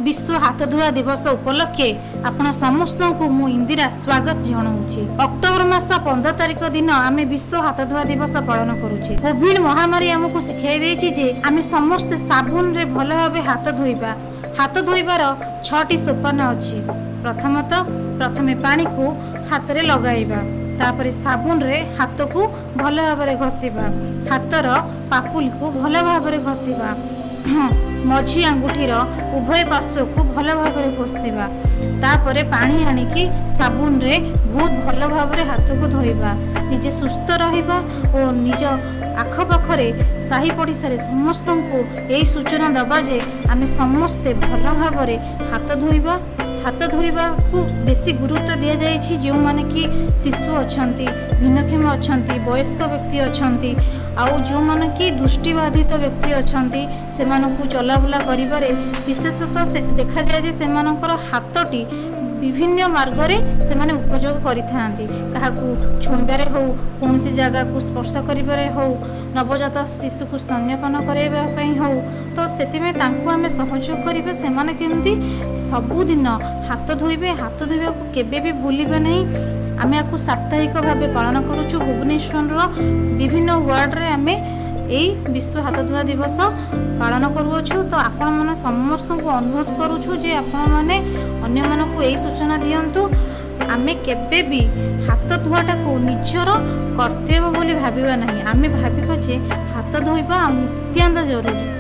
विश्व हाथ धुआ दिवस उपलक्षे आपण समस्त को मु इंदिरा स्वागत जनाऊँगी। अक्टोबर मास 15 तारिख दिन आम विश्व हाथ धुआ दिवस पालन करुचे। कोविड महामारी आमको शिखाई देछि जे आम समस्त साबुन रे भल भाव हाथ धोइबा। हाथ धोइबार 6टी सोपान अछि। प्रथमे पानी को हाथ रे लगाइबा, तापर साबुन रे हाथ को भल भाव रे घसीबा, हाथर पापुल को भल भाव रे घसीबा, मझी आंगुठीर उभय पार्श्व को भल भाव रे घसीबा, तापर पानी आनिकी साबुन रे बहुत भल भाव रे हाथ को धोइबा। निजे सुस्थ रहिबा और निज आखपाखरे साही पड़िशारे समस्त को यही सूचना दबा जे आमे समस्ते भल भाव रे हाथ धोइबा। हाथ धोइबा को बेसी गुरुत्व दिया जाइछि। जो माने कि शिशु अछंती, भिन्नक्षम अछंती, वयस्क व्यक्ति अछंती, आउ जो माने कि दृष्टिबाधित व्यक्ति अछंती, सेमानकु चलाबुला करिबारे विशेषतः देखा जाय जे सेमानकर हाथटी विभिन्न मार्ग रे सेमाने उपयोग करिथांती। काहाकू छुइबारे हो, कोनसी जगह को स्पर्श करिबारे हो, नवजात शिशु को स्तन्यपान कराइबा पई हो, तो सेति में तांकु हमें सहयोग करिबे। सेमाने केमती सबुदिन हाथ धोइबे, हाथ धोइबा को केबे भी भूलिबे नहीं। आमे आकु साप्ताहिक भावे पालन करूछु। भुवनेश्वर विभिन्न वार्ड रे आमे यही विश्व हाथ धुआ दिवस पालन करूछु। तो आपण माने समस्त को अनुरोध करूछु जे आपण माने अन्य मानकु यही सूचना दियंतु। आमे केबे भी हाथ धुआटा को निजर कर्तव्य बोली भाबिबा नहीं। आमे भाबिबा जे हाथ धोइबा नित्याନ୍ତ जरूरी।